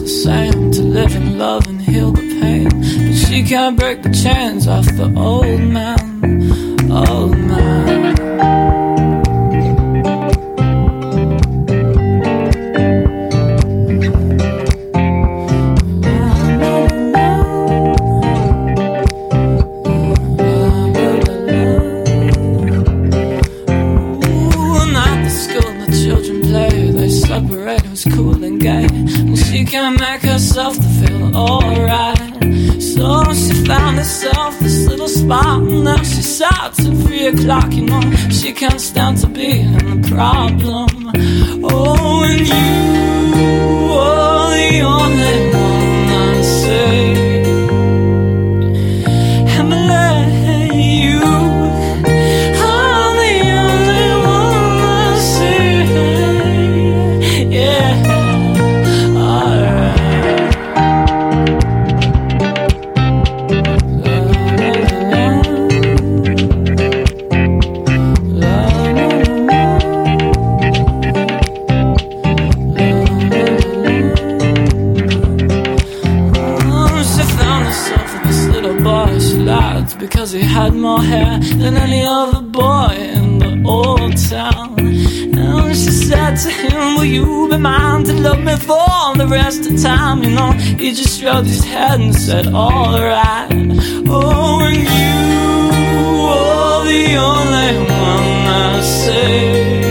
the same, to live in love and heal the pain. But she can't break the chains off the old man, old man. Cool and gay, and she can't make herself to feel alright. So she found herself this little spot, and now she's out till 3 o'clock. You know, she can't stand to be in the problem. Oh, and you are the only one I see. Because he had more hair than any other boy in the old town. And she said to him, will you be mine to love me for the rest of time? You know, he just shrugged his head and said, alright. Oh, and you are the only one I see.